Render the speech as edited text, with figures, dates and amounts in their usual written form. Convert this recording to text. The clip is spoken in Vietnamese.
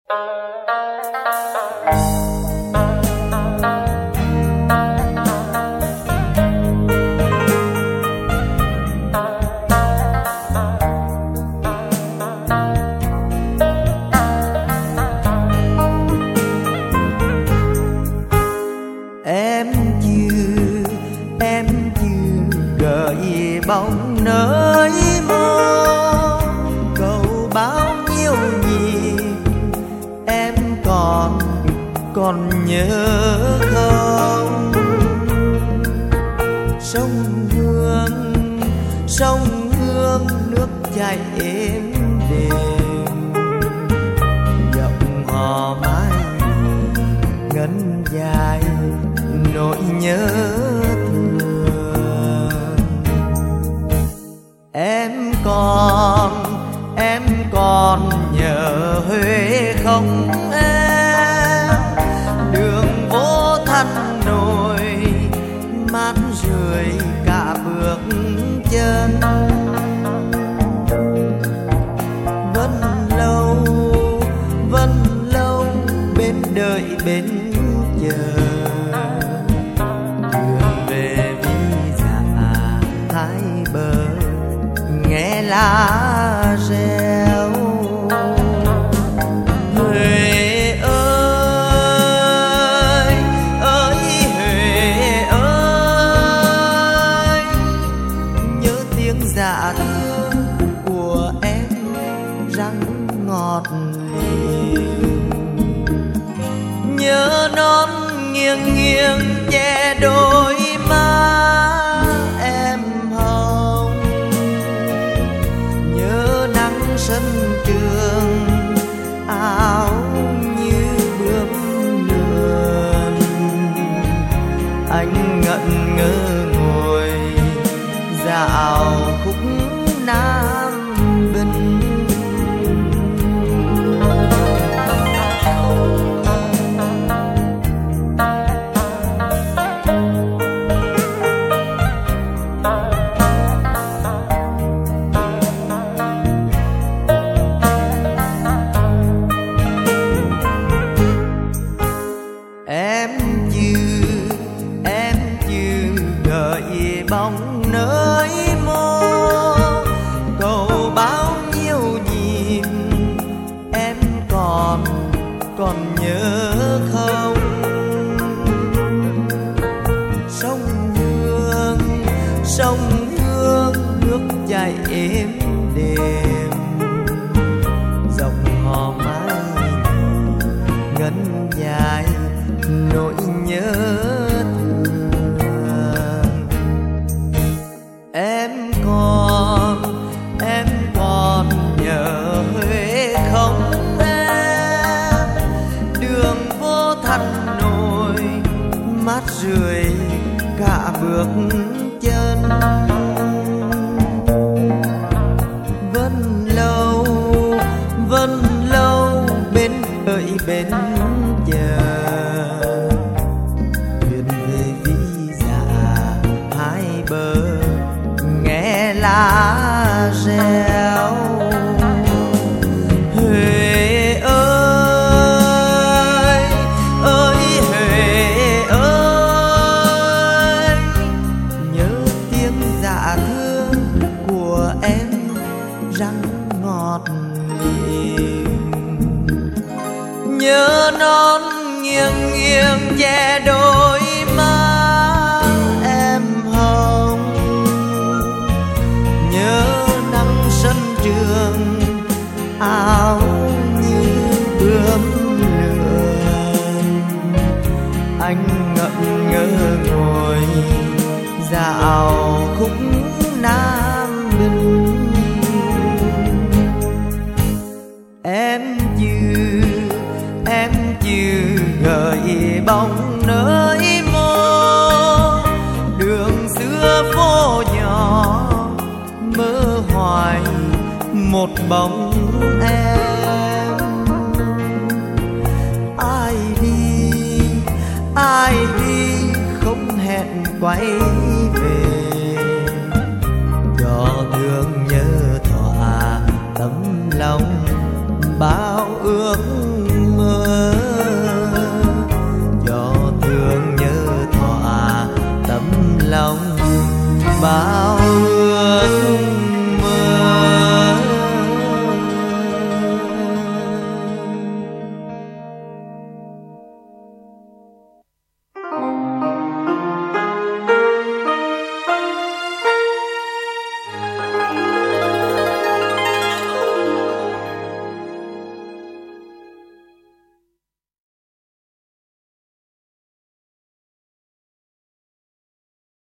Em chưa gợi bóng nơi mơ cầu bao nhiêu nhịp em còn nhớ không? Sông Hương nước chảy êm đềm, giọng hò mái ngân dài nỗi nhớ thương. Em còn nhớ Huế không em? Đường vô Thanh nổi mát rượi cả bước chân. Vẫn lâu bên đợi bên chờ, đường về Ví Dạ hai bờ nghe lá reo. Huế ơi Huế ơi, nhớ tiếng dạ thương của em răng ngọt liềm. Nhớ non nghiêng nghiêng che đôi má em hồng, nhớ nắng sân trường áo như bướm lượn. Anh ngẩn ngơ ngồi dạo khúc Nam Bình. Em chưa gợi bóng nơi mơ cầu bao nhiêu nhịp em còn nhớ không? Sông Hương nước chảy êm đềm, giọng hò mái ngân dài nỗi nhớ thương. Em còn nhớ Huế không em? Đường vô Thanh nổi mát rượi cả bước chân. Vẫn lâu bên đợi bên chờ, thuyền về Ví Dạ hai bờ nghe lá reo. Huế ơi Huế ơi, nhớ tiếng dạ thương của em răng ngọt liềm. Nhớ non nghiêng nghiêng che đôi má em hồng, nhớ nắng sân trường áo như bướm lượn. Anh ngẩn ngơ ngồi dạo khúc Nam Bình. Em chưa gợi bóng nơi mơ, đường xưa phố nhỏ mơ hoài một bóng em. Ai đi không hẹn quay